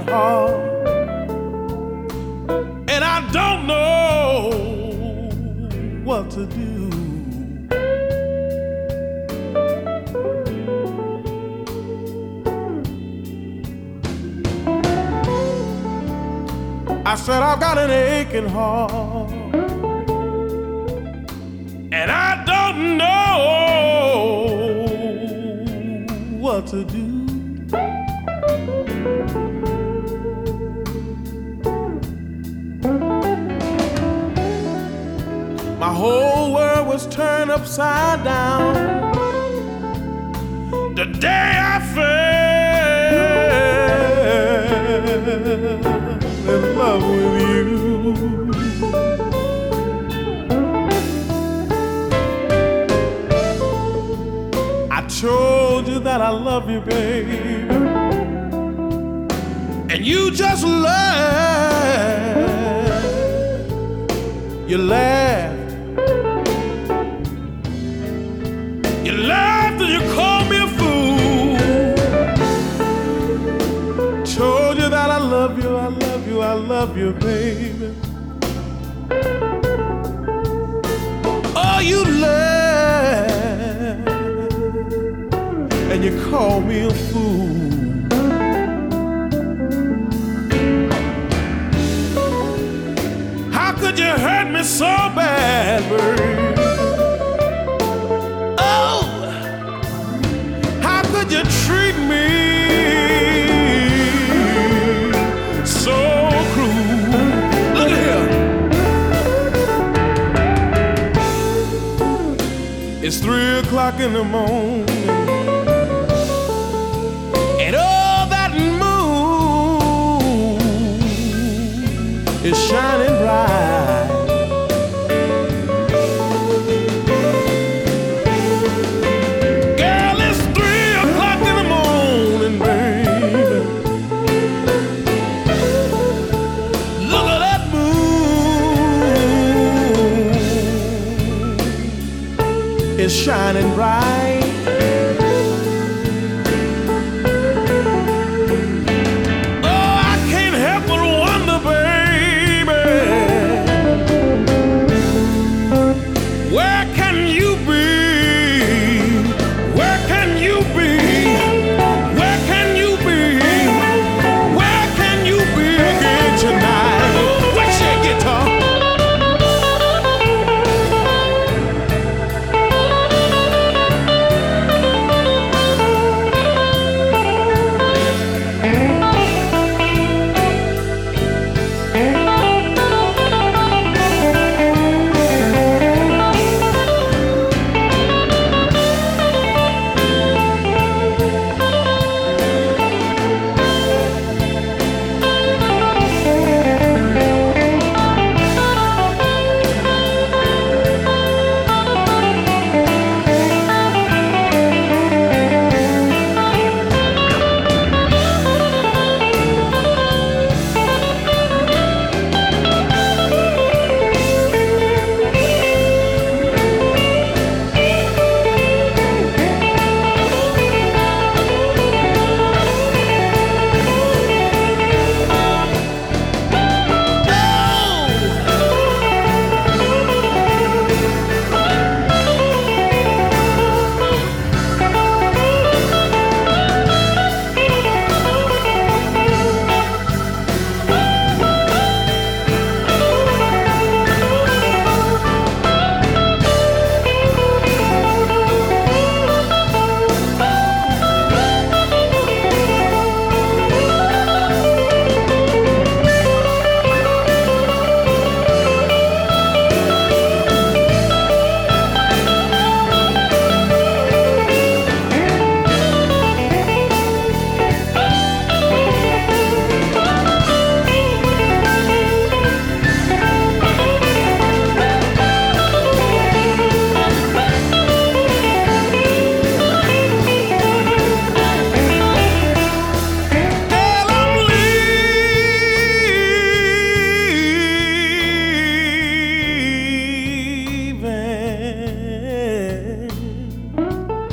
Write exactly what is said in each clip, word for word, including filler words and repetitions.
heart, and I don't know what to do. I said I've got an aching heart, and I don't know what to do. My whole world was turned upside down the day I fell in love with you. I told you that I love you, baby, and you just laughed. You laughed. You laughed and you called me a fool. Told you that I love you, I love you, I love you, baby. Oh, you laughed and you called me a fool. How could you hurt me so bad, baby? Oh, how could you treat me so cruel? Look at here. It's three o'clock in the morning, and oh, that moon is shining bright. Girl, it's three o'clock in the morning, baby. Look at that moon, it's shining bright.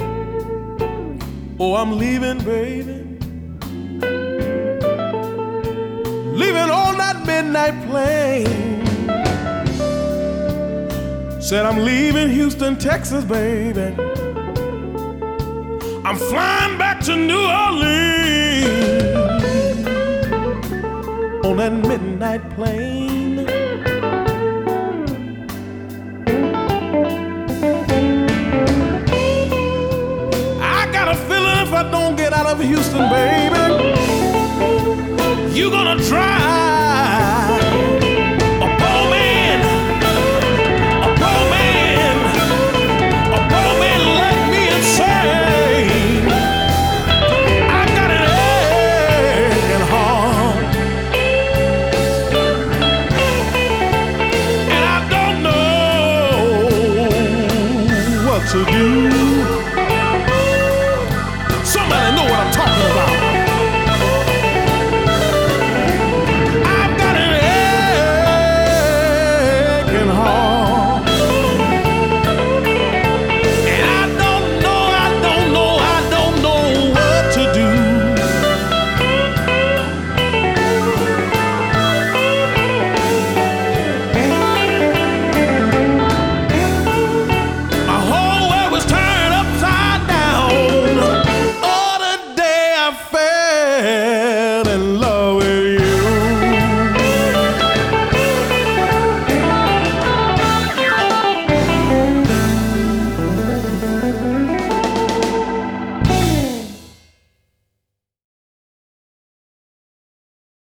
Oh, I'm leaving, baby. midnight plane. Said I'm leaving Houston, Texas, baby. I'm flying back to New Orleans on that midnight plane. I got a feeling if I don't get out of Houston, baby, you're gonna drive